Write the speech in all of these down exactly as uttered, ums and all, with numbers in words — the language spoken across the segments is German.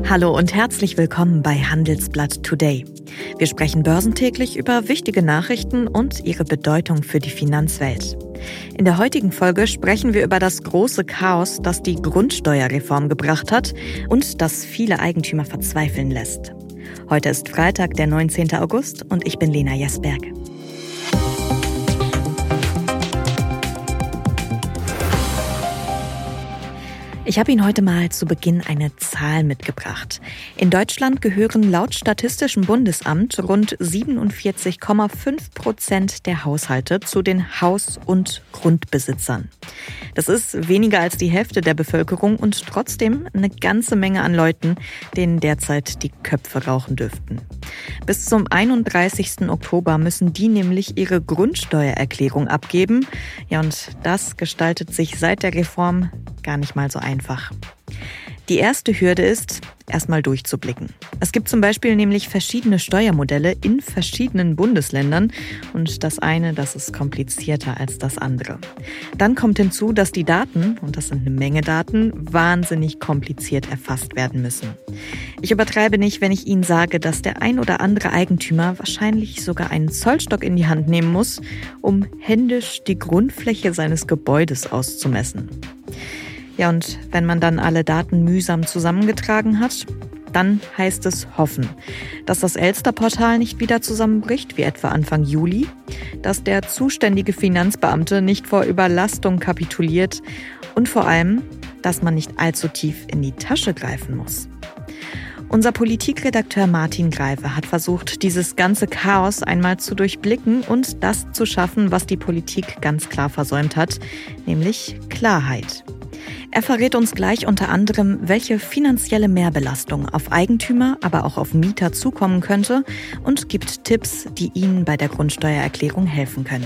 Hallo und herzlich willkommen bei Handelsblatt Today. Wir sprechen börsentäglich über wichtige Nachrichten und ihre Bedeutung für die Finanzwelt. In der heutigen Folge sprechen wir über das große Chaos, das die Grundsteuerreform gebracht hat und das viele Eigentümer verzweifeln lässt. Heute ist Freitag, der neunzehnten August und ich bin Lena Jesberg. Ich habe Ihnen heute mal zu Beginn eine Zahl mitgebracht. In Deutschland gehören laut Statistischem Bundesamt rund siebenundvierzig Komma fünf Prozent der Haushalte zu den Haus- und Grundbesitzern. Das ist weniger als die Hälfte der Bevölkerung und trotzdem eine ganze Menge an Leuten, denen derzeit die Köpfe rauchen dürften. Bis zum einunddreißigsten Oktober müssen die nämlich ihre Grundsteuererklärung abgeben. Ja, und das gestaltet sich seit der Reform gar nicht mal so einfach. Die erste Hürde ist, erstmal durchzublicken. Es gibt zum Beispiel nämlich verschiedene Steuermodelle in verschiedenen Bundesländern und das eine, das ist komplizierter als das andere. Dann kommt hinzu, dass die Daten, und das sind eine Menge Daten, wahnsinnig kompliziert erfasst werden müssen. Ich übertreibe nicht, wenn ich Ihnen sage, dass der ein oder andere Eigentümer wahrscheinlich sogar einen Zollstock in die Hand nehmen muss, um händisch die Grundfläche seines Gebäudes auszumessen. Ja, und wenn man dann alle Daten mühsam zusammengetragen hat, dann heißt es hoffen, dass das Elster-Portal nicht wieder zusammenbricht, wie etwa Anfang Juli, dass der zuständige Finanzbeamte nicht vor Überlastung kapituliert und vor allem, dass man nicht allzu tief in die Tasche greifen muss. Unser Politikredakteur Martin Greive hat versucht, dieses ganze Chaos einmal zu durchblicken und das zu schaffen, was die Politik ganz klar versäumt hat, nämlich Klarheit. Er verrät uns gleich unter anderem, welche finanzielle Mehrbelastung auf Eigentümer, aber auch auf Mieter zukommen könnte und gibt Tipps, die Ihnen bei der Grundsteuererklärung helfen können.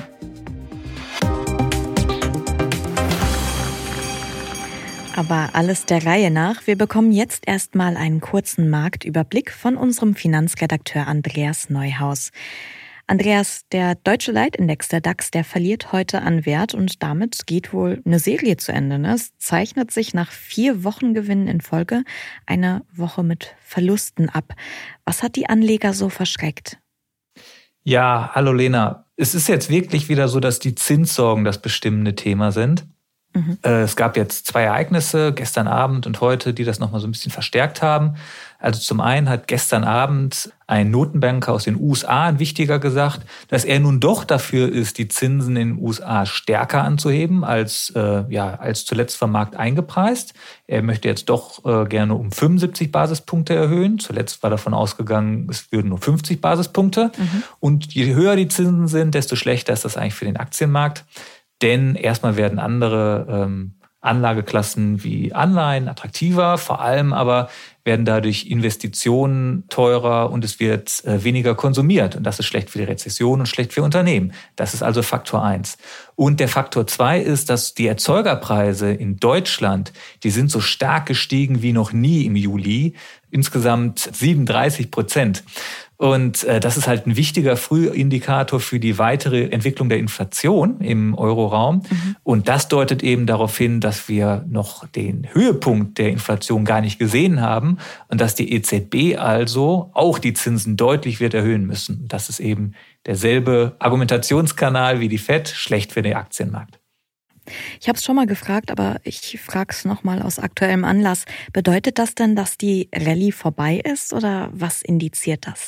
Aber alles der Reihe nach. Wir bekommen jetzt erstmal einen kurzen Marktüberblick von unserem Finanzredakteur Andreas Neuhaus. Andreas, der deutsche Leitindex, der DAX, der verliert heute an Wert und damit geht wohl eine Serie zu Ende. Ne? Es zeichnet sich nach vier Wochengewinnen in Folge eine Woche mit Verlusten ab. Was hat die Anleger so verschreckt? Ja, hallo Lena. Es ist jetzt wirklich wieder so, dass die Zinssorgen das bestimmende Thema sind. Mhm. Es gab jetzt zwei Ereignisse, gestern Abend und heute, die das nochmal so ein bisschen verstärkt haben. Also zum einen hat gestern Abend ein Notenbanker aus den U S A, ein Wichtiger, gesagt, dass er nun doch dafür ist, die Zinsen in den U S A stärker anzuheben als, äh, ja, als zuletzt vom Markt eingepreist. Er möchte jetzt doch äh, gerne um fünfundsiebzig Basispunkte erhöhen. Zuletzt war davon ausgegangen, es würden nur fünfzig Basispunkte. Mhm. Und je höher die Zinsen sind, desto schlechter ist das eigentlich für den Aktienmarkt. Denn erstmal werden andere ähm, Anlageklassen wie Anleihen attraktiver, vor allem aber werden dadurch Investitionen teurer und es wird äh, weniger konsumiert. Und das ist schlecht für die Rezession und schlecht für Unternehmen. Das ist also Faktor eins. Und der Faktor zwei ist, dass die Erzeugerpreise in Deutschland, die sind so stark gestiegen wie noch nie im Juli. Insgesamt siebenunddreißig Prozent. Und äh, das ist halt ein wichtiger Frühindikator für die weitere Entwicklung der Inflation im Euroraum. Mhm. Und das deutet eben darauf hin, dass wir noch den Höhepunkt der Inflation gar nicht gesehen haben und dass die E Z B also auch die Zinsen deutlich wird erhöhen müssen. Das ist eben derselbe Argumentationskanal wie die Fed, schlecht für den Aktienmarkt. Ich habe es schon mal gefragt, aber ich frage es nochmal aus aktuellem Anlass. Bedeutet das denn, dass die Rallye vorbei ist oder was indiziert das?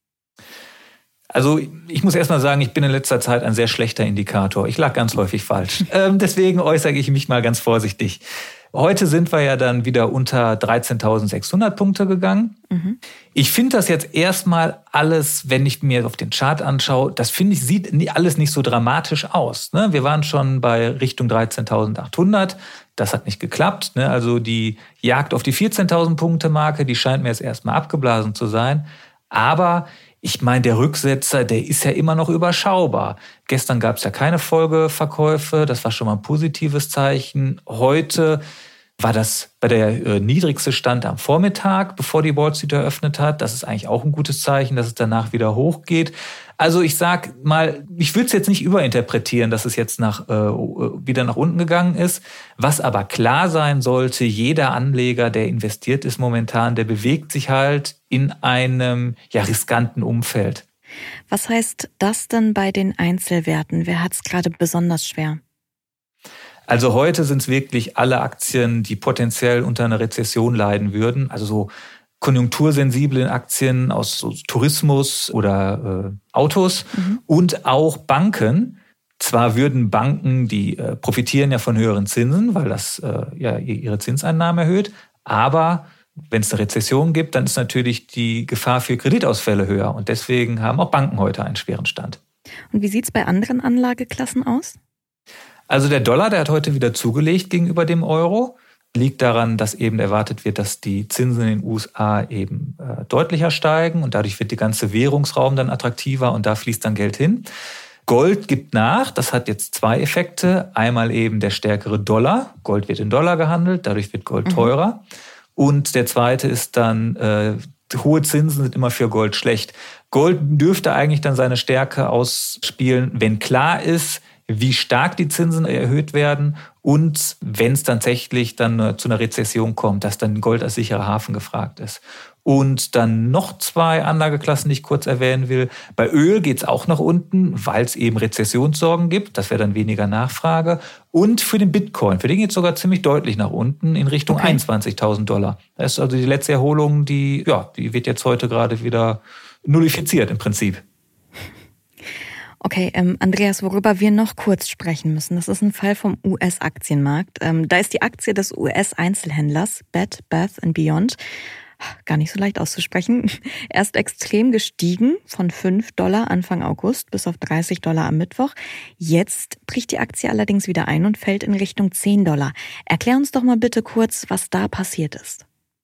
Also ich muss erst mal sagen, ich bin in letzter Zeit ein sehr schlechter Indikator. Ich lag ganz häufig falsch. ähm, deswegen äußere ich mich mal ganz vorsichtig. Heute sind wir ja dann wieder unter dreizehntausendsechshundert Punkte gegangen. Mhm. Ich finde das jetzt erstmal alles, wenn ich mir auf den Chart anschaue, das finde ich, sieht alles nicht so dramatisch aus. Ne? Wir waren schon bei Richtung dreizehntausendachthundert. Das hat nicht geklappt. Ne? Also die Jagd auf die vierzehntausend Punkte Marke, die scheint mir jetzt erstmal abgeblasen zu sein. Aber ich meine, der Rücksetzer, der ist ja immer noch überschaubar. Gestern gab es ja keine Folgeverkäufe, das war schon mal ein positives Zeichen. Heute war das bei der äh, niedrigste Stand am Vormittag, bevor die Wall Street eröffnet hat. Das ist eigentlich auch ein gutes Zeichen, dass es danach wieder hochgeht. Also ich sag mal, ich würde es jetzt nicht überinterpretieren, dass es jetzt nach, äh, wieder nach unten gegangen ist. Was aber klar sein sollte, jeder Anleger, der investiert ist momentan, der bewegt sich halt in einem ja, riskanten Umfeld. Was heißt das denn bei den Einzelwerten? Wer hat es gerade besonders schwer? Also heute sind es wirklich alle Aktien, die potenziell unter einer Rezession leiden würden. Also so konjunktursensiblen Aktien aus so Tourismus oder äh, Autos mhm. und auch Banken. Zwar würden Banken, die äh, profitieren ja von höheren Zinsen, weil das äh, ja ihre Zinseinnahmen erhöht, aber wenn es eine Rezession gibt, dann ist natürlich die Gefahr für Kreditausfälle höher. Und deswegen haben auch Banken heute einen schweren Stand. Und wie sieht es bei anderen Anlageklassen aus? Also der Dollar, der hat heute wieder zugelegt gegenüber dem Euro. Liegt daran, dass eben erwartet wird, dass die Zinsen in den U S A eben äh, deutlicher steigen. Und dadurch wird der ganze Währungsraum dann attraktiver und da fließt dann Geld hin. Gold gibt nach. Das hat jetzt zwei Effekte. Einmal eben der stärkere Dollar. Gold wird in Dollar gehandelt, dadurch wird Gold mhm. teurer. Und der zweite ist dann, äh, hohe Zinsen sind immer für Gold schlecht. Gold dürfte eigentlich dann seine Stärke ausspielen, wenn klar ist, wie stark die Zinsen erhöht werden und wenn es tatsächlich dann zu einer Rezession kommt, dass dann Gold als sicherer Hafen gefragt ist. Und dann noch zwei Anlageklassen, die ich kurz erwähnen will. Bei Öl geht es auch nach unten, weil es eben Rezessionssorgen gibt. Das wäre dann weniger Nachfrage. Und für den Bitcoin, für den geht es sogar ziemlich deutlich nach unten in Richtung okay. einundzwanzigtausend Dollar. Das ist also die letzte Erholung, die, ja, die wird jetzt heute gerade wieder nullifiziert im Prinzip. Okay, ähm, Andreas, worüber wir noch kurz sprechen müssen, das ist ein Fall vom U S-Aktienmarkt. Ähm, da ist die Aktie des U S-Einzelhändlers Bed Bath and Beyond, gar nicht so leicht auszusprechen, erst extrem gestiegen von fünf Dollar Anfang August bis auf dreißig Dollar am Mittwoch. Jetzt bricht die Aktie allerdings wieder ein und fällt in Richtung zehn Dollar. Erklär uns doch mal bitte kurz, was da passiert ist.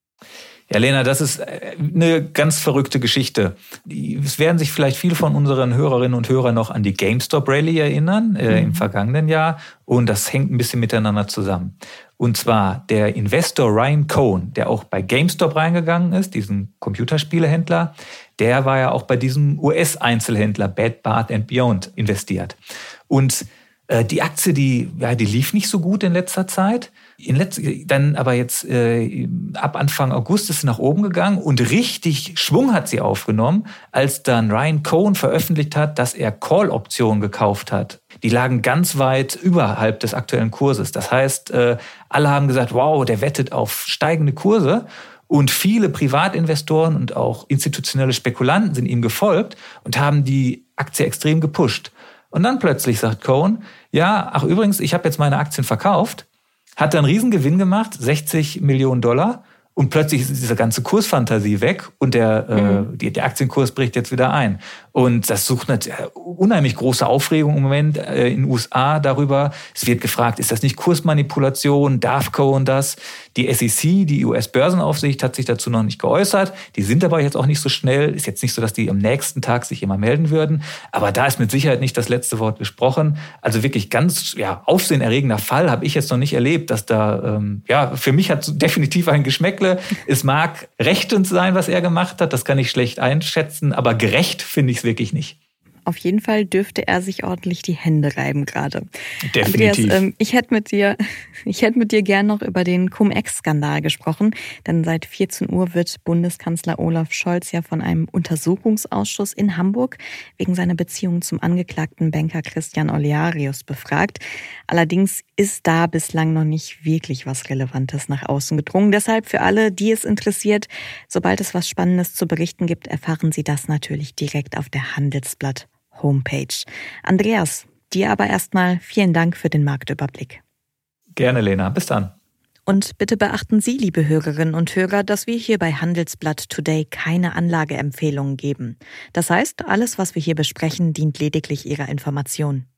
Ja, Lena, das ist eine ganz verrückte Geschichte. Es werden sich vielleicht viele von unseren Hörerinnen und Hörern noch an die GameStop Rally erinnern, äh, mhm. im vergangenen Jahr. Und das hängt ein bisschen miteinander zusammen. Und zwar der Investor Ryan Cohen, der auch bei GameStop reingegangen ist, diesen Computerspielehändler, der war ja auch bei diesem U S-Einzelhändler Bed Bath and Beyond investiert. Und äh, die Aktie, die, ja, die lief nicht so gut in letzter Zeit. In letz- dann aber jetzt äh, ab Anfang August ist sie nach oben gegangen und richtig Schwung hat sie aufgenommen, als dann Ryan Cohen veröffentlicht hat, dass er Call-Optionen gekauft hat. Die lagen ganz weit überhalb des aktuellen Kurses. Das heißt, äh, alle haben gesagt, wow, der wettet auf steigende Kurse. Und viele Privatinvestoren und auch institutionelle Spekulanten sind ihm gefolgt und haben die Aktie extrem gepusht. Und dann plötzlich sagt Cohen, ja, ach übrigens, ich habe jetzt meine Aktien verkauft. Hat dann einen Riesengewinn gemacht, sechzig Millionen Dollar. Und plötzlich ist diese ganze Kursfantasie weg und der, mhm. äh, die, der Aktienkurs bricht jetzt wieder ein. Und das sucht eine unheimlich große Aufregung im Moment äh, in den U S A darüber. Es wird gefragt, ist das nicht Kursmanipulation? Darf Cohen das? Die S E C, die U S-Börsenaufsicht, hat sich dazu noch nicht geäußert. Die sind aber jetzt auch nicht so schnell. Ist jetzt nicht so, dass die am nächsten Tag sich immer melden würden. Aber da ist mit Sicherheit nicht das letzte Wort gesprochen. Also wirklich ganz ja, aufsehenerregender Fall habe ich jetzt noch nicht erlebt, dass da, ähm, ja, für mich hat definitiv ein Geschmäckle. Es mag rechtens sein, was er gemacht hat, das kann ich schlecht einschätzen, aber gerecht finde ich es wirklich nicht. Auf jeden Fall dürfte er sich ordentlich die Hände reiben gerade. Definitiv. Andreas, ähm, ich hätte mit dir, ich hätte mit dir gern noch über den Cum-Ex-Skandal gesprochen, denn seit vierzehn Uhr wird Bundeskanzler Olaf Scholz ja von einem Untersuchungsausschuss in Hamburg wegen seiner Beziehung zum angeklagten Banker Christian Olearius befragt. Allerdings ist da bislang noch nicht wirklich was Relevantes nach außen gedrungen. Deshalb für alle, die es interessiert, sobald es was Spannendes zu berichten gibt, erfahren Sie das natürlich direkt auf der Handelsblatt Homepage. Andreas, dir aber erstmal vielen Dank für den Marktüberblick. Gerne, Lena. Bis dann. Und bitte beachten Sie, liebe Hörerinnen und Hörer, dass wir hier bei Handelsblatt Today keine Anlageempfehlungen geben. Das heißt, alles, was wir hier besprechen, dient lediglich Ihrer Information.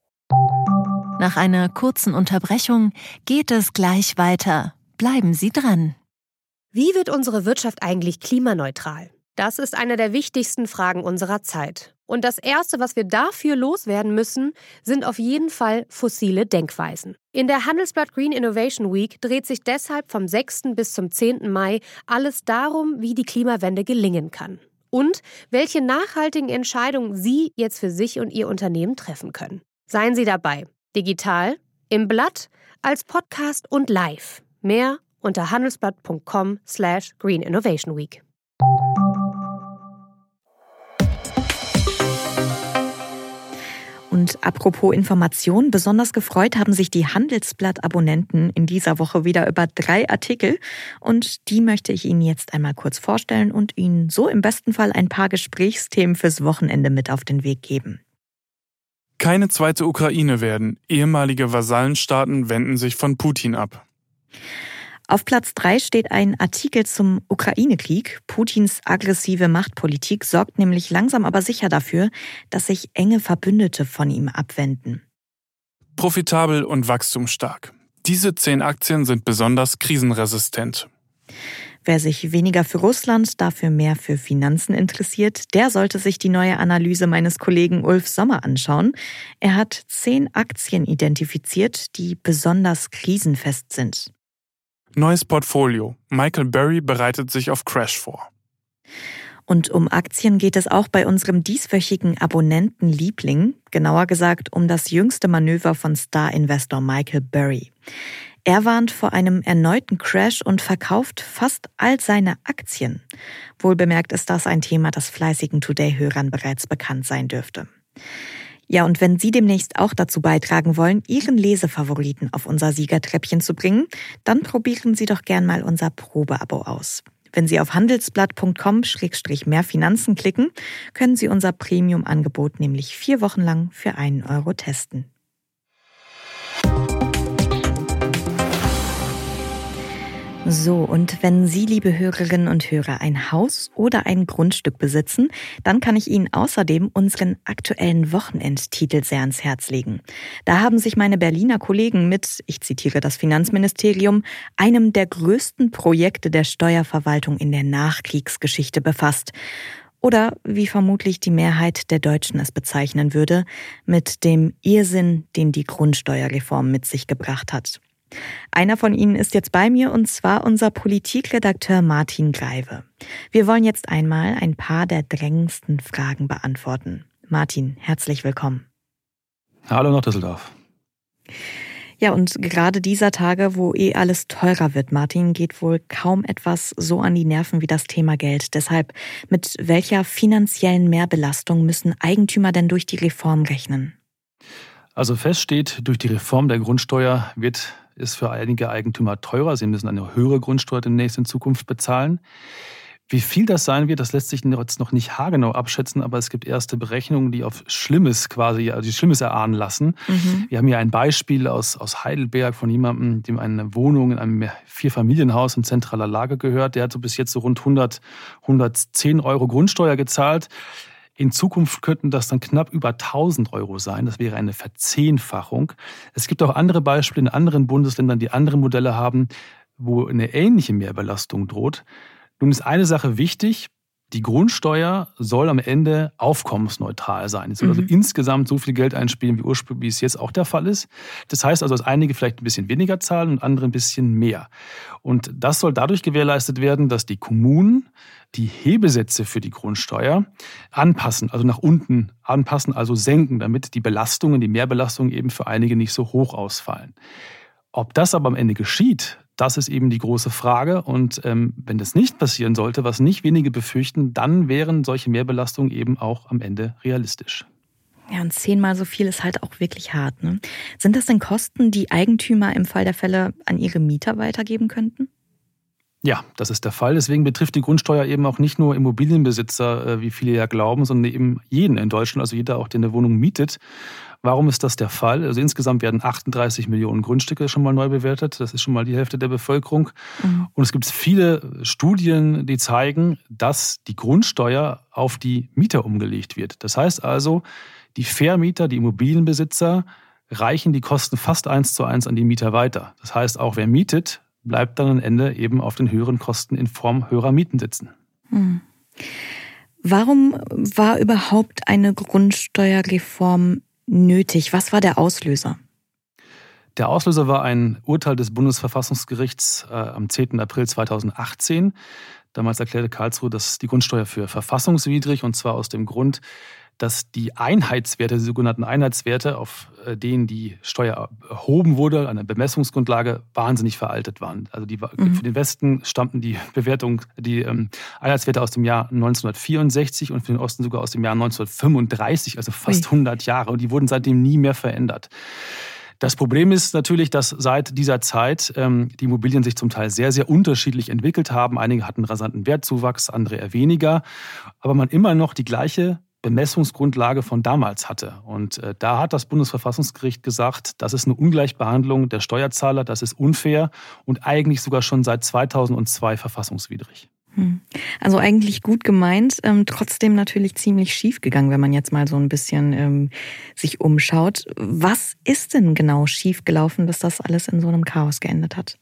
Nach einer kurzen Unterbrechung geht es gleich weiter. Bleiben Sie dran. Wie wird unsere Wirtschaft eigentlich klimaneutral? Das ist eine der wichtigsten Fragen unserer Zeit. Und das Erste, was wir dafür loswerden müssen, sind auf jeden Fall fossile Denkweisen. In der Handelsblatt Green Innovation Week dreht sich deshalb vom sechsten bis zum zehnten Mai alles darum, wie die Klimawende gelingen kann. Und welche nachhaltigen Entscheidungen Sie jetzt für sich und Ihr Unternehmen treffen können. Seien Sie dabei. Digital, im Blatt, als Podcast und live. Mehr unter handelsblatt punkt com slash green innovation week. Und apropos Information, besonders gefreut haben sich die Handelsblatt-Abonnenten in dieser Woche wieder über drei Artikel. Und die möchte ich Ihnen jetzt einmal kurz vorstellen und Ihnen so im besten Fall ein paar Gesprächsthemen fürs Wochenende mit auf den Weg geben. Keine zweite Ukraine werden. Ehemalige Vasallenstaaten wenden sich von Putin ab. Auf Platz drei steht ein Artikel zum Ukraine-Krieg. Putins aggressive Machtpolitik sorgt nämlich langsam aber sicher dafür, dass sich enge Verbündete von ihm abwenden. Profitabel und wachstumsstark. Diese zehn Aktien sind besonders krisenresistent. Wer sich weniger für Russland, dafür mehr für Finanzen interessiert, der sollte sich die neue Analyse meines Kollegen Ulf Sommer anschauen. Er hat zehn Aktien identifiziert, die besonders krisenfest sind. Neues Portfolio. Michael Burry bereitet sich auf Crash vor. Und um Aktien geht es auch bei unserem dieswöchigen Abonnentenliebling, genauer gesagt um das jüngste Manöver von Star-Investor Michael Burry. Er warnt vor einem erneuten Crash und verkauft fast all seine Aktien. Wohlbemerkt ist das ein Thema, das fleißigen Today-Hörern bereits bekannt sein dürfte. Ja, und wenn Sie demnächst auch dazu beitragen wollen, Ihren Lesefavoriten auf unser Siegertreppchen zu bringen, dann probieren Sie doch gern mal unser Probeabo aus. Wenn Sie auf handelsblatt punkt com slash mehr Finanzen klicken, können Sie unser Premium-Angebot nämlich vier Wochen lang für einen Euro testen. So, und wenn Sie, liebe Hörerinnen und Hörer, ein Haus oder ein Grundstück besitzen, dann kann ich Ihnen außerdem unseren aktuellen Wochenendtitel sehr ans Herz legen. Da haben sich meine Berliner Kollegen mit, ich zitiere das Finanzministerium, einem der größten Projekte der Steuerverwaltung in der Nachkriegsgeschichte befasst. Oder, wie vermutlich die Mehrheit der Deutschen es bezeichnen würde, mit dem Irrsinn, den die Grundsteuerreform mit sich gebracht hat. Einer von Ihnen ist jetzt bei mir, und zwar unser Politikredakteur Martin Greive. Wir wollen jetzt einmal ein paar der drängendsten Fragen beantworten. Martin, herzlich willkommen. Hallo nach Düsseldorf. Ja, und gerade dieser Tage, wo eh alles teurer wird, Martin, geht wohl kaum etwas so an die Nerven wie das Thema Geld. Deshalb, mit welcher finanziellen Mehrbelastung müssen Eigentümer denn durch die Reform rechnen? Also fest steht, durch die Reform der Grundsteuer wird es für einige Eigentümer teurer. Sie müssen eine höhere Grundsteuer demnächst in Zukunft bezahlen. Wie viel das sein wird, das lässt sich jetzt noch nicht haargenau abschätzen, aber es gibt erste Berechnungen, die auf Schlimmes quasi, also die Schlimmes erahnen lassen. Mhm. Wir haben hier ein Beispiel aus, aus Heidelberg von jemandem, dem eine Wohnung in einem Vierfamilienhaus in zentraler Lage gehört. Der hat so bis jetzt so rund hundert, hundertzehn Euro Grundsteuer gezahlt. In Zukunft könnten das dann knapp über tausend Euro sein. Das wäre eine Verzehnfachung. Es gibt auch andere Beispiele in anderen Bundesländern, die andere Modelle haben, wo eine ähnliche Mehrbelastung droht. Nun ist eine Sache wichtig: Die Grundsteuer soll am Ende aufkommensneutral sein. Es soll mhm. also insgesamt so viel Geld einspielen, wie ursprünglich wie es jetzt auch der Fall ist. Das heißt also, dass einige vielleicht ein bisschen weniger zahlen und andere ein bisschen mehr. Und das soll dadurch gewährleistet werden, dass die Kommunen die Hebesätze für die Grundsteuer anpassen, also nach unten anpassen, also senken, damit die Belastungen, die Mehrbelastungen eben für einige nicht so hoch ausfallen. Ob das aber am Ende geschieht, das ist eben die große Frage. Und ähm, wenn das nicht passieren sollte, was nicht wenige befürchten, dann wären solche Mehrbelastungen eben auch am Ende realistisch. Ja, und zehnmal so viel ist halt auch wirklich hart, ne? Sind das denn Kosten, die Eigentümer im Fall der Fälle an ihre Mieter weitergeben könnten? Ja, das ist der Fall. Deswegen betrifft die Grundsteuer eben auch nicht nur Immobilienbesitzer, wie viele ja glauben, sondern eben jeden in Deutschland, also jeder auch, der eine Wohnung mietet. Warum ist das der Fall? Also insgesamt werden achtunddreißig Millionen Grundstücke schon mal neu bewertet. Das ist schon mal die Hälfte der Bevölkerung. Mhm. Und es gibt viele Studien, die zeigen, dass die Grundsteuer auf die Mieter umgelegt wird. Das heißt also, die Vermieter, die Immobilienbesitzer reichen die Kosten fast eins zu eins an die Mieter weiter. Das heißt, auch wer mietet, bleibt dann am Ende eben auf den höheren Kosten in Form höherer Mieten sitzen. Mhm. Warum war überhaupt eine Grundsteuerreform nötig? Was war der Auslöser? Der Auslöser war ein Urteil des Bundesverfassungsgerichts äh, am zehnten April zweitausendachtzehn. Damals erklärte Karlsruhe, dass die Grundsteuer für verfassungswidrig, und zwar aus dem Grund, dass die Einheitswerte, die sogenannten Einheitswerte, auf denen die Steuer erhoben wurde, eine Bemessungsgrundlage, wahnsinnig veraltet waren. Also die, mhm. für den Westen stammten die Bewertung, die ähm, Einheitswerte aus dem Jahr neunzehnhundertvierundsechzig und für den Osten sogar aus dem Jahr neunzehnhundertfünfunddreißig, also fast hundert Jahre. Und die wurden seitdem nie mehr verändert. Das Problem ist natürlich, dass seit dieser Zeit ähm, die Immobilien sich zum Teil sehr, sehr unterschiedlich entwickelt haben. Einige hatten rasanten Wertzuwachs, andere eher weniger. Aber man immer noch die gleiche Bemessungsgrundlage von damals hatte. Und äh, da hat das Bundesverfassungsgericht gesagt, das ist eine Ungleichbehandlung der Steuerzahler, das ist unfair und eigentlich sogar schon seit zweitausendzwei verfassungswidrig. Also eigentlich gut gemeint, ähm, trotzdem natürlich ziemlich schief gegangen, wenn man jetzt mal so ein bisschen ähm, sich umschaut. Was ist denn genau schief gelaufen, dass das alles in so einem Chaos geendet hat?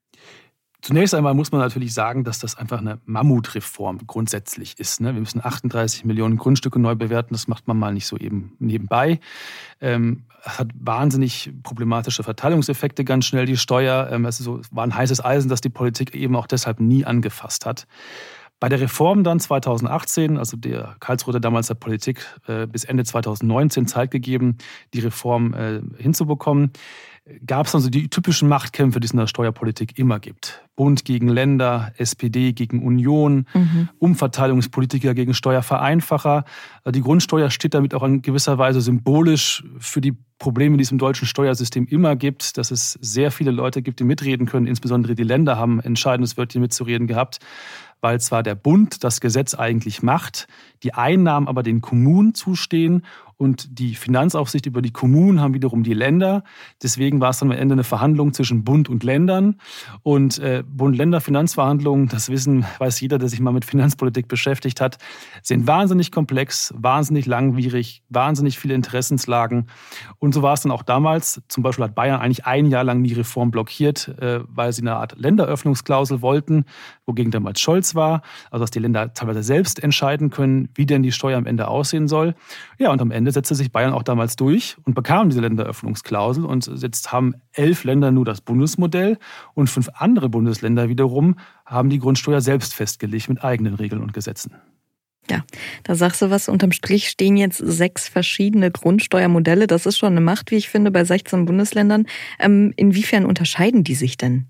Zunächst einmal muss man natürlich sagen, dass das einfach eine Mammutreform grundsätzlich ist. Wir müssen achtunddreißig Millionen Grundstücke neu bewerten. Das macht man mal nicht so eben nebenbei. Es hat wahnsinnig problematische Verteilungseffekte ganz schnell, die Steuer. Es war ein heißes Eisen, das die Politik eben auch deshalb nie angefasst hat. Bei der Reform dann zweitausendachtzehn, also der Karlsruhe hat damals der Politik bis Ende zweitausendneunzehn Zeit gegeben, die Reform hinzubekommen, gab es dann so die typischen Machtkämpfe, die es in der Steuerpolitik immer gibt. Bund gegen Länder, S P D gegen Union, mhm. Umverteilungspolitiker gegen Steuervereinfacher. Die Grundsteuer steht damit auch in gewisser Weise symbolisch für die Probleme, die es im deutschen Steuersystem immer gibt, dass es sehr viele Leute gibt, die mitreden können. Insbesondere die Länder haben ein entscheidendes Wörtchen mitzureden gehabt, weil zwar der Bund das Gesetz eigentlich macht, die Einnahmen aber den Kommunen zustehen und die Finanzaufsicht über die Kommunen haben wiederum die Länder. Deswegen war es dann am Ende eine Verhandlung zwischen Bund und Ländern. Und äh, Bund-Länder-Finanzverhandlungen, das wissen, weiß jeder, der sich mal mit Finanzpolitik beschäftigt hat, sind wahnsinnig komplex, wahnsinnig langwierig, wahnsinnig viele Interessenslagen. Und so war es dann auch damals. Zum Beispiel hat Bayern eigentlich ein Jahr lang die Reform blockiert, äh, weil sie eine Art Länderöffnungsklausel wollten, wogegen damals Scholz war. Also dass die Länder teilweise selbst entscheiden können, wie denn die Steuer am Ende aussehen soll. Ja, und am Ende setzte sich Bayern auch damals durch und bekam diese Länderöffnungsklausel. Und jetzt haben elf Länder nur das Bundesmodell und fünf andere Bundesländer wiederum haben die Grundsteuer selbst festgelegt mit eigenen Regeln und Gesetzen. Ja, da sagst du was, unterm Strich stehen jetzt sechs verschiedene Grundsteuermodelle. Das ist schon eine Macht, wie ich finde, bei sechzehn Bundesländern. Ähm, inwiefern unterscheiden die sich denn?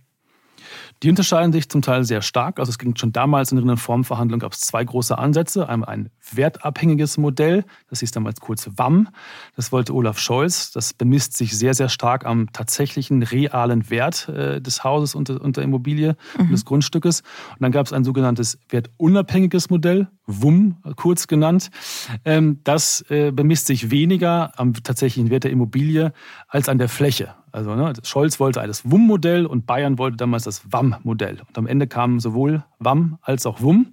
Die unterscheiden sich zum Teil sehr stark. Also es ging schon damals in der Reformverhandlung, gab es zwei große Ansätze. Einmal ein wertabhängiges Modell, das hieß damals kurz W A M. Das wollte Olaf Scholz. Das bemisst sich sehr, sehr stark am tatsächlichen realen Wert äh, des Hauses und, und der Immobilie, mhm. und des Grundstückes. Und dann gab es ein sogenanntes wertunabhängiges Modell, W U M kurz genannt. Ähm, das äh, bemisst sich weniger am tatsächlichen Wert der Immobilie als an der Fläche. Also ne, Scholz wollte das W U M-Modell und Bayern wollte damals das W A M-Modell. Und am Ende kamen sowohl W A M als auch W U M.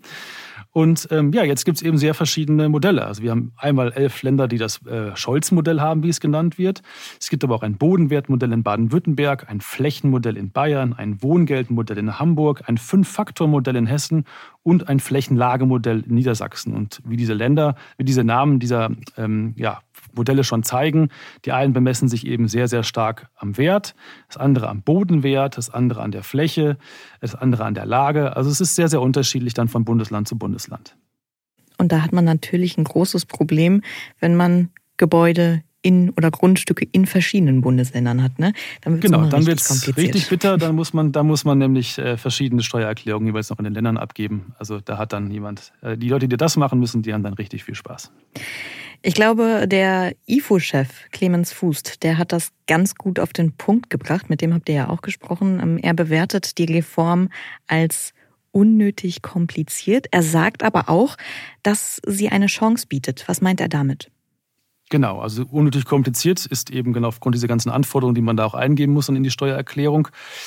Und ähm, ja, jetzt gibt es eben sehr verschiedene Modelle. Also wir haben einmal elf Länder, die das äh, Scholz-Modell haben, wie es genannt wird. Es gibt aber auch ein Bodenwertmodell in Baden-Württemberg, ein Flächenmodell in Bayern, ein Wohngeldmodell in Hamburg, ein Fünf-Faktor-Modell in Hessen und ein Flächenlagemodell in Niedersachsen. Und wie diese Länder, wie diese Namen dieser ähm, ja, Modelle schon zeigen, die einen bemessen sich eben sehr, sehr stark am Wert, das andere am Bodenwert, das andere an der Fläche, das andere an der Lage. Also es ist sehr, sehr unterschiedlich dann von Bundesland zu Bundesland. Und da hat man natürlich ein großes Problem, wenn man Gebäude in oder Grundstücke in verschiedenen Bundesländern hat, ne? Dann wird's genau, dann wird es richtig bitter. Dann muss man, dann muss man nämlich äh, verschiedene Steuererklärungen jeweils noch in den Ländern abgeben. Also da hat dann jemand, äh, die Leute, die das machen müssen, die haben dann richtig viel Spaß. Ich glaube, der I F U-Chef Clemens Fuß, der hat das ganz gut auf den Punkt gebracht. Mit dem habt ihr ja auch gesprochen. Er bewertet die Reform als unnötig kompliziert. Er sagt aber auch, dass sie eine Chance bietet. Was meint er damit? Genau, also unnötig kompliziert ist eben genau aufgrund dieser ganzen Anforderungen, die man da auch eingeben muss in die Steuererklärung.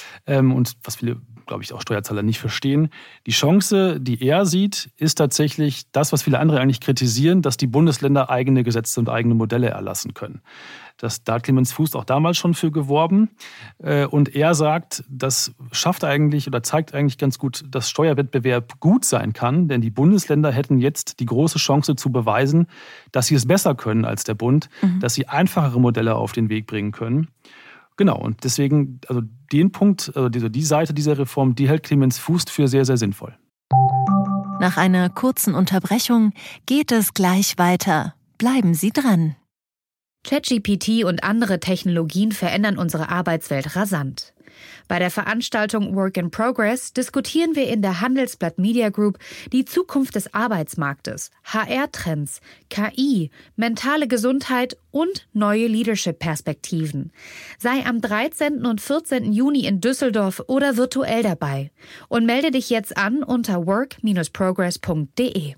Und was viele, glaube ich, auch Steuerzahler nicht verstehen. Die Chance, die er sieht, ist tatsächlich das, was viele andere eigentlich kritisieren, dass die Bundesländer eigene Gesetze und eigene Modelle erlassen können. Das, da hat Clemens Fuß auch damals schon für geworben. Und er sagt, das schafft eigentlich oder zeigt eigentlich ganz gut, dass Steuerwettbewerb gut sein kann. Denn die Bundesländer hätten jetzt die große Chance zu beweisen, dass sie es besser können als der Bund, mhm. dass sie einfachere Modelle auf den Weg bringen können. Genau, und deswegen, also den Punkt, also die, die Seite dieser Reform, die hält Clemens Fuß für sehr, sehr sinnvoll. Nach einer kurzen Unterbrechung geht es gleich weiter. Bleiben Sie dran. ChatGPT und andere Technologien verändern unsere Arbeitswelt rasant. Bei der Veranstaltung Work in Progress diskutieren wir in der Handelsblatt Media Group die Zukunft des Arbeitsmarktes, H R-Trends, K I, mentale Gesundheit und neue Leadership-Perspektiven. Sei am dreizehnten und vierzehnten Juni in Düsseldorf oder virtuell dabei und melde dich jetzt an unter work dash progress punkt de.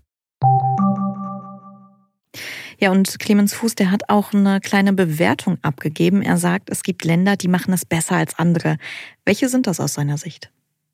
Ja, und Clemens Fuß, der hat auch eine kleine Bewertung abgegeben. Er sagt, es gibt Länder, die machen es besser als andere. Welche sind das aus seiner Sicht?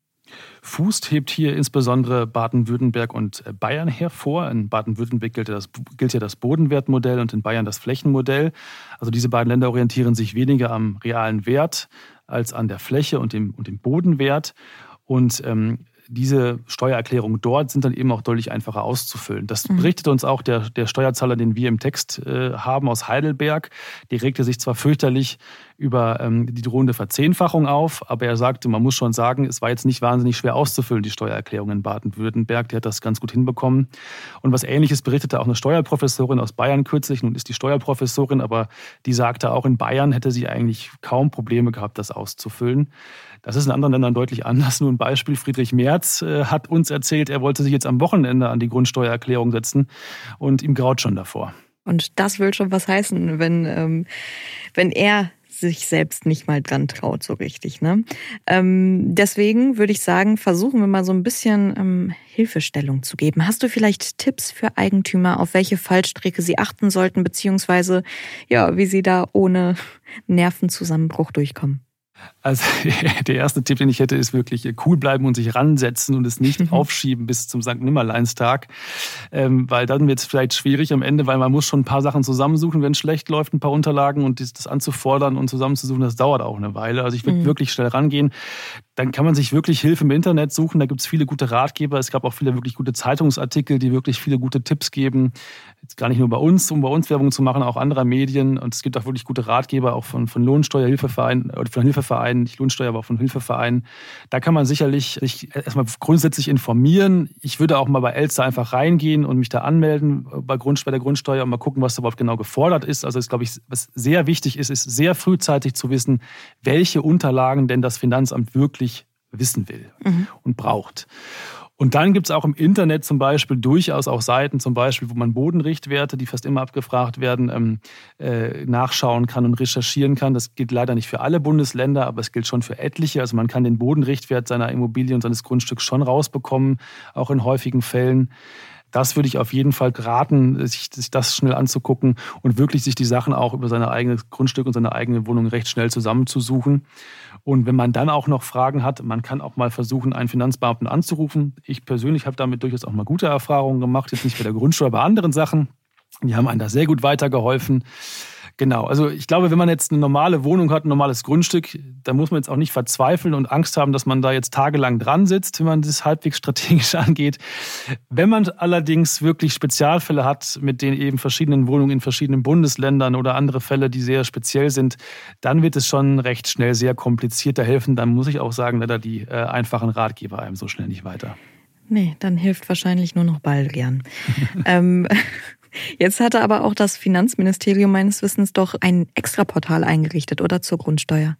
Fuß hebt hier insbesondere Baden-Württemberg und Bayern hervor. In Baden-Württemberg gilt ja, das, gilt ja das Bodenwertmodell und in Bayern das Flächenmodell. Also diese beiden Länder orientieren sich weniger am realen Wert als an der Fläche und dem, und dem Bodenwert. Und ähm, diese Steuererklärungen dort sind dann eben auch deutlich einfacher auszufüllen. Das mhm. berichtet uns auch der, der Steuerzahler, den wir im Text äh, haben, aus Heidelberg. Der regte sich zwar fürchterlich über ähm, die drohende Verzehnfachung auf, aber er sagte, man muss schon sagen, es war jetzt nicht wahnsinnig schwer auszufüllen, die Steuererklärung in Baden-Württemberg. Die hat das ganz gut hinbekommen. Und was Ähnliches berichtete auch eine Steuerprofessorin aus Bayern kürzlich. Nun ist die Steuerprofessorin, aber die sagte, auch in Bayern hätte sie eigentlich kaum Probleme gehabt, das auszufüllen. Das ist in anderen Ländern deutlich anders. Nur ein Beispiel, Friedrich Merz äh, hat uns erzählt, er wollte sich jetzt am Wochenende an die Grundsteuererklärung setzen und ihm graut schon davor. Und das will schon was heißen, wenn, ähm, wenn er sich selbst nicht mal dran traut, so richtig. Ne? Ähm, deswegen würde ich sagen, versuchen wir mal so ein bisschen ähm, Hilfestellung zu geben. Hast du vielleicht Tipps für Eigentümer, auf welche Fallstricke sie achten sollten, beziehungsweise ja, wie sie da ohne Nervenzusammenbruch durchkommen? Also der erste Tipp, den ich hätte, ist wirklich cool bleiben und sich ransetzen und es nicht mhm. aufschieben bis zum Sankt Nimmerleinstag, ähm, weil dann wird es vielleicht schwierig am Ende, weil man muss schon ein paar Sachen zusammensuchen, wenn es schlecht läuft, ein paar Unterlagen und das anzufordern und zusammenzusuchen, das dauert auch eine Weile. Also ich würde mhm. wirklich schnell rangehen. Dann kann man sich wirklich Hilfe im Internet suchen. Da gibt es viele gute Ratgeber. Es gab auch viele wirklich gute Zeitungsartikel, die wirklich viele gute Tipps geben. Jetzt gar nicht nur bei uns, um bei uns Werbung zu machen, auch anderer Medien. Und es gibt auch wirklich gute Ratgeber, auch von, von Lohnsteuerhilfevereinen, oder von Hilfevereinen, nicht Lohnsteuer, aber auch von Hilfevereinen. Da kann man sicherlich sich erstmal grundsätzlich informieren. Ich würde auch mal bei Elster einfach reingehen und mich da anmelden bei, Grund, bei der Grundsteuer und mal gucken, was da überhaupt genau gefordert ist. Also, es glaube ich, was sehr wichtig ist, ist sehr frühzeitig zu wissen, welche Unterlagen denn das Finanzamt wirklich wissen will mhm. und braucht. Und dann gibt es auch im Internet zum Beispiel durchaus auch Seiten, zum Beispiel, wo man Bodenrichtwerte, die fast immer abgefragt werden, ähm, äh, nachschauen kann und recherchieren kann. Das gilt leider nicht für alle Bundesländer, aber es gilt schon für etliche. Also man kann den Bodenrichtwert seiner Immobilie und seines Grundstücks schon rausbekommen, auch in häufigen Fällen. Das würde ich auf jeden Fall raten, sich, sich das schnell anzugucken und wirklich sich die Sachen auch über sein eigenes Grundstück und seine eigene Wohnung recht schnell zusammenzusuchen. Und wenn man dann auch noch Fragen hat, man kann auch mal versuchen, einen Finanzbeamten anzurufen. Ich persönlich habe damit durchaus auch mal gute Erfahrungen gemacht, jetzt nicht bei der Grundsteuer, bei anderen Sachen. Die haben einem da sehr gut weitergeholfen. Genau, also ich glaube, wenn man jetzt eine normale Wohnung hat, ein normales Grundstück, dann muss man jetzt auch nicht verzweifeln und Angst haben, dass man da jetzt tagelang dran sitzt, wenn man das halbwegs strategisch angeht. Wenn man allerdings wirklich Spezialfälle hat, mit den eben verschiedenen Wohnungen in verschiedenen Bundesländern oder andere Fälle, die sehr speziell sind, dann wird es schon recht schnell sehr kompliziert. Da helfen, dann muss ich auch sagen, leider die äh, einfachen Ratgeber einem so schnell nicht weiter. Nee, dann hilft wahrscheinlich nur noch Baldrian. ähm... Jetzt hatte aber auch das Finanzministerium meines Wissens doch ein Extraportal eingerichtet, oder, zur Grundsteuer?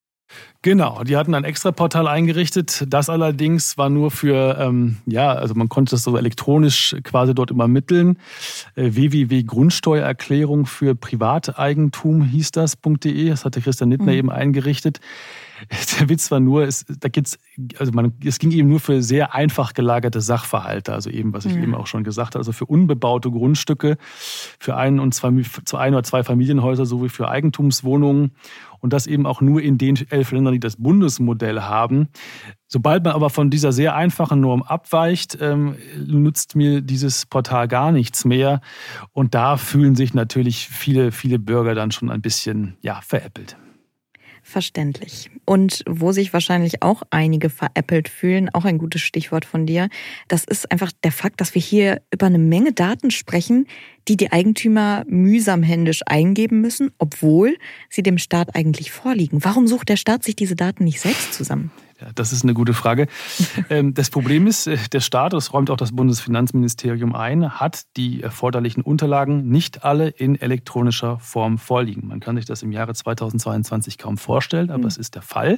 Genau, die hatten ein Extraportal eingerichtet. Das allerdings war nur für, ähm, ja, also man konnte das so elektronisch quasi dort übermitteln. Äh, w w w punkt grundsteuererklärung für Privateigentum hieß das .de. Das hatte Christian Nittner mhm. eben eingerichtet. Der Witz war nur, es, da gibt's, also man, es ging eben nur für sehr einfach gelagerte Sachverhalte, also eben, was ich ja. eben auch schon gesagt habe, also für unbebaute Grundstücke, für ein und zwei, zu ein oder zwei Familienhäuser sowie für Eigentumswohnungen. und das eben auch nur in den elf Ländern, die das Bundesmodell haben. Sobald man aber von dieser sehr einfachen Norm abweicht, ähm, nutzt mir dieses Portal gar nichts mehr. Und da fühlen sich natürlich viele, viele Bürger dann schon ein bisschen ja, veräppelt. Verständlich. Und wo sich wahrscheinlich auch einige veräppelt fühlen, auch ein gutes Stichwort von dir, das ist einfach der Fakt, dass wir hier über eine Menge Daten sprechen, die die Eigentümer mühsam händisch eingeben müssen, obwohl sie dem Staat eigentlich vorliegen. Warum sucht der Staat sich diese Daten nicht selbst zusammen? Ja, das ist eine gute Frage. Das Problem ist, der Staat, das räumt auch das Bundesfinanzministerium ein, hat die erforderlichen Unterlagen nicht alle in elektronischer Form vorliegen. Man kann sich das im Jahre zweitausendzweiundzwanzig kaum vorstellen, aber mhm. es ist der Fall.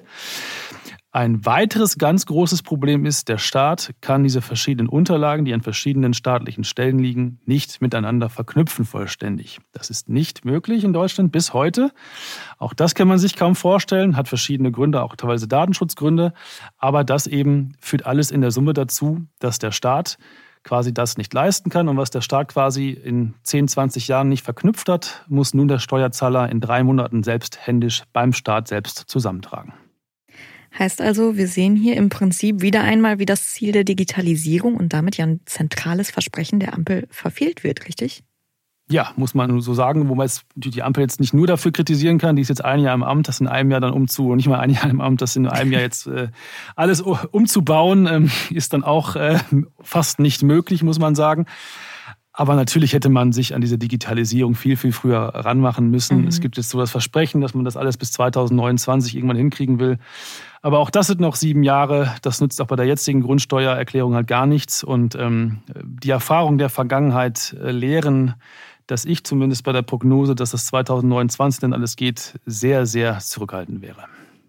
Ein weiteres ganz großes Problem ist, der Staat kann diese verschiedenen Unterlagen, die an verschiedenen staatlichen Stellen liegen, nicht miteinander verknüpfen vollständig. Das ist nicht möglich in Deutschland bis heute. Auch das kann man sich kaum vorstellen, hat verschiedene Gründe, auch teilweise Datenschutzgründe. Aber das eben führt alles in der Summe dazu, dass der Staat quasi das nicht leisten kann. Und was der Staat quasi in zehn, zwanzig Jahren nicht verknüpft hat, muss nun der Steuerzahler in drei Monaten selbst händisch beim Staat selbst zusammentragen. Heißt also, wir sehen hier im Prinzip wieder einmal, wie das Ziel der Digitalisierung und damit ja ein zentrales Versprechen der Ampel verfehlt wird, richtig? Ja, muss man so sagen, wo man jetzt die Ampel jetzt nicht nur dafür kritisieren kann, die ist jetzt ein Jahr im Amt, das in einem Jahr dann umzu, nicht mal ein Jahr im Amt, das in einem Jahr jetzt äh, alles umzubauen, ähm, ist dann auch äh, fast nicht möglich, muss man sagen. Aber natürlich hätte man sich an diese Digitalisierung viel, viel früher ranmachen müssen. Mhm. Es gibt jetzt so das Versprechen, dass man das alles bis zweitausendneunundzwanzig irgendwann hinkriegen will. Aber auch das sind noch sieben Jahre. Das nützt auch bei der jetzigen Grundsteuererklärung halt gar nichts. Und ähm, die Erfahrungen der Vergangenheit äh, lehren, dass ich zumindest bei der Prognose, dass das zweitausendneunundzwanzig dann alles geht, sehr, sehr zurückhaltend wäre.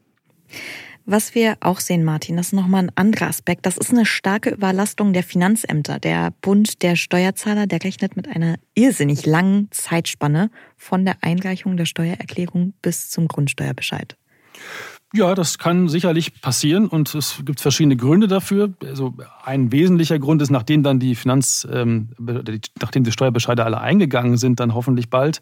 Was wir auch sehen, Martin, das ist nochmal ein anderer Aspekt. Das ist eine starke Überlastung der Finanzämter. Der Bund der Steuerzahler, der rechnet mit einer irrsinnig langen Zeitspanne von der Einreichung der Steuererklärung bis zum Grundsteuerbescheid. Ja, das kann sicherlich passieren und es gibt verschiedene Gründe dafür. Also ein wesentlicher Grund ist, nachdem dann die Finanz, ähm, nachdem die Steuerbescheide alle eingegangen sind, dann hoffentlich bald,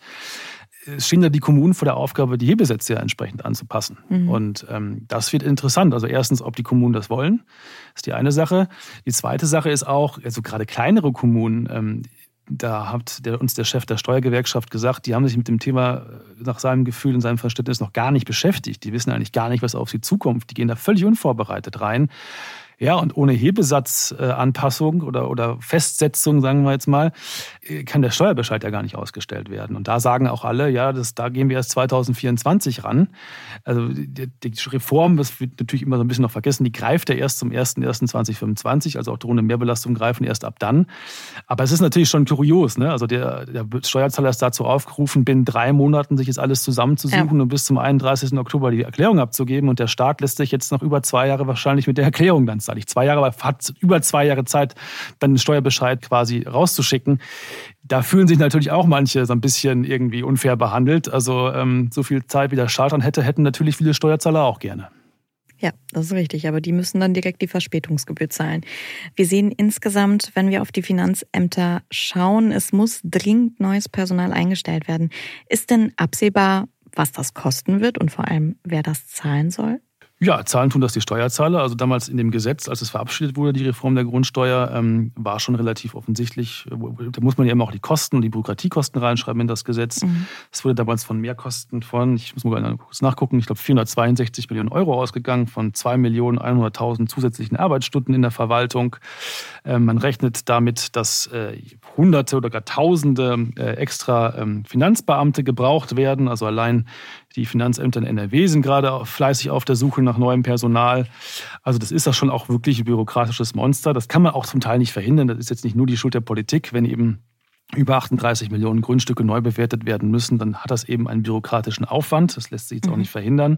es stehen ja die Kommunen vor der Aufgabe, die Hebesätze ja entsprechend anzupassen. Mhm. Und ähm, das wird interessant. Also erstens, ob die Kommunen das wollen, ist die eine Sache. Die zweite Sache ist auch, also gerade kleinere Kommunen, ähm, da hat der, uns der Chef der Steuergewerkschaft gesagt, die haben sich mit dem Thema nach seinem Gefühl und seinem Verständnis noch gar nicht beschäftigt. Die wissen eigentlich gar nicht, was auf sie zukommt. Die gehen da völlig unvorbereitet rein. Ja, und ohne Hebesatzanpassung oder, oder Festsetzung, sagen wir jetzt mal, kann der Steuerbescheid ja gar nicht ausgestellt werden. Und da sagen auch alle, ja, das, da gehen wir erst zweitausendvierundzwanzig ran. Also die, die Reform, das wird natürlich immer so ein bisschen noch vergessen, die greift ja erst zum ersten ersten zweitausendfünfundzwanzig, also auch drohende Mehrbelastungen greifen erst ab dann. Aber es ist natürlich schon kurios, ne? Also der, der Steuerzahler ist dazu aufgerufen, binnen drei Monaten sich jetzt alles zusammenzusuchen ja. und bis zum einunddreißigsten Oktober die Erklärung abzugeben. Und der Staat lässt sich jetzt noch über zwei Jahre wahrscheinlich mit der Erklärung dann zeigen. Zwei Jahre, aber hat über zwei Jahre Zeit, dann den Steuerbescheid quasi rauszuschicken. Da fühlen sich natürlich auch manche so ein bisschen irgendwie unfair behandelt. Also ähm, so viel Zeit, wie der Staat dann hätte, hätten natürlich viele Steuerzahler auch gerne. Ja, das ist richtig, aber die müssen dann direkt die Verspätungsgebühr zahlen. Wir sehen insgesamt, wenn wir auf die Finanzämter schauen, es muss dringend neues Personal eingestellt werden. Ist denn absehbar, was das kosten wird und vor allem, wer das zahlen soll? Ja, zahlen tun das die Steuerzahler. Also damals in dem Gesetz, als es verabschiedet wurde, die Reform der Grundsteuer, ähm, war schon relativ offensichtlich. Da muss man ja immer auch die Kosten und die Bürokratiekosten reinschreiben in das Gesetz. Mhm. Es wurde damals von Mehrkosten von, ich muss mal kurz nachgucken, ich glaube vierhundertzweiundsechzig Millionen Euro ausgegangen, von zwei Millionen hunderttausend zusätzlichen Arbeitsstunden in der Verwaltung. Ähm, man rechnet damit, dass äh, Hunderte oder gar Tausende äh, extra ähm, Finanzbeamte gebraucht werden. Also allein die Finanzämter in N R W sind gerade fleißig auf der Suche nach neuem Personal. Also das ist ja schon auch wirklich ein bürokratisches Monster. Das kann man auch zum Teil nicht verhindern. Das ist jetzt nicht nur die Schuld der Politik. Wenn eben über achtunddreißig Millionen Grundstücke neu bewertet werden müssen, dann hat das eben einen bürokratischen Aufwand. Das lässt sich jetzt mhm. auch nicht verhindern.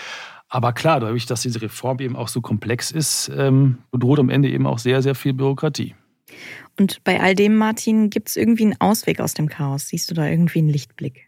Aber klar, dadurch, dass diese Reform eben auch so komplex ist, ähm, bedroht am Ende eben auch sehr, sehr viel Bürokratie. Und bei all dem, Martin, gibt es irgendwie einen Ausweg aus dem Chaos? Siehst du da irgendwie einen Lichtblick?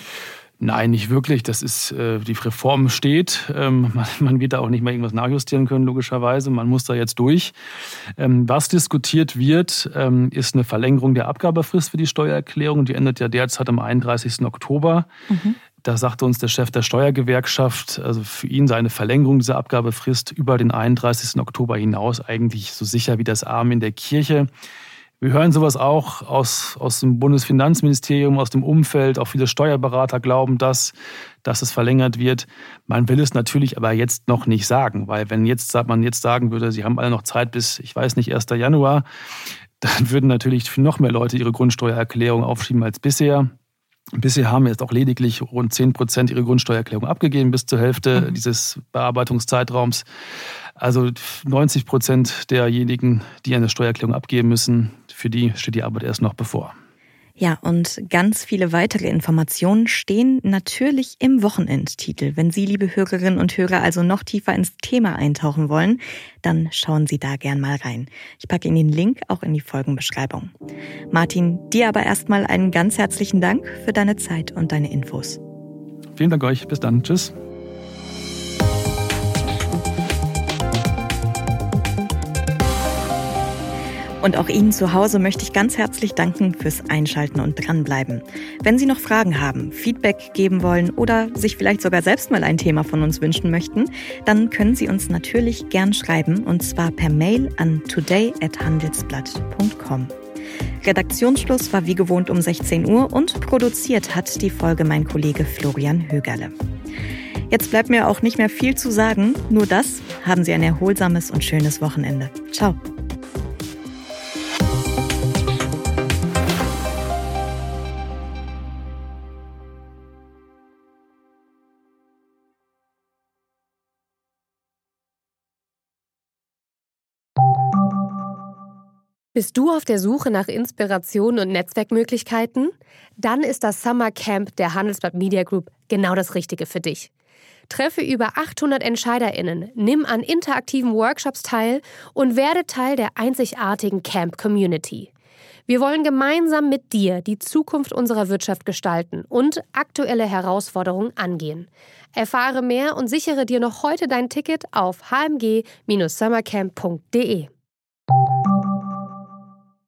Nein, nicht wirklich. Das ist, äh, die Reform steht. Ähm, man, man wird da auch nicht mehr irgendwas nachjustieren können, logischerweise. Man muss da jetzt durch. Ähm, was diskutiert wird, ähm, ist eine Verlängerung der Abgabefrist für die Steuererklärung. Die endet ja derzeit am einunddreißigsten Oktober. Mhm. Da sagte uns der Chef der Steuergewerkschaft, also für ihn sei eine Verlängerung dieser Abgabefrist über den einunddreißigsten Oktober hinaus eigentlich so sicher wie das Amen in der Kirche. Wir hören sowas auch aus, aus dem Bundesfinanzministerium, aus dem Umfeld. Auch viele Steuerberater glauben das, dass es verlängert wird. Man will es natürlich aber jetzt noch nicht sagen, weil wenn jetzt man jetzt sagen würde, sie haben alle noch Zeit bis, ich weiß nicht, ersten Januar, dann würden natürlich noch mehr Leute ihre Grundsteuererklärung aufschieben als bisher. Bisher haben jetzt auch lediglich rund zehn Prozent ihre Grundsteuererklärung abgegeben bis zur Hälfte mhm. dieses Bearbeitungszeitraums. Also neunzig Prozent derjenigen, die eine Steuererklärung abgeben müssen, für die steht die Arbeit erst noch bevor. Ja, und ganz viele weitere Informationen stehen natürlich im Wochenendtitel. Wenn Sie, liebe Hörerinnen und Hörer, also noch tiefer ins Thema eintauchen wollen, dann schauen Sie da gern mal rein. Ich packe Ihnen den Link auch in die Folgenbeschreibung. Martin, dir aber erstmal einen ganz herzlichen Dank für deine Zeit und deine Infos. Vielen Dank euch. Bis dann. Tschüss. Und auch Ihnen zu Hause möchte ich ganz herzlich danken fürs Einschalten und Dranbleiben. Wenn Sie noch Fragen haben, Feedback geben wollen oder sich vielleicht sogar selbst mal ein Thema von uns wünschen möchten, dann können Sie uns natürlich gern schreiben, und zwar per Mail an today at handelsblatt punkt com. Redaktionsschluss war wie gewohnt um sechzehn Uhr und produziert hat die Folge mein Kollege Florian Högerle. Jetzt bleibt mir auch nicht mehr viel zu sagen, nur das: haben Sie ein erholsames und schönes Wochenende. Ciao. Bist du auf der Suche nach Inspiration und Netzwerkmöglichkeiten? Dann ist das Summer Camp der Handelsblatt Media Group genau das Richtige für dich. Treffe über achthundert EntscheiderInnen, nimm an interaktiven Workshops teil und werde Teil der einzigartigen Camp-Community. Wir wollen gemeinsam mit dir die Zukunft unserer Wirtschaft gestalten und aktuelle Herausforderungen angehen. Erfahre mehr und sichere dir noch heute dein Ticket auf h m g dash summercamp punkt d e.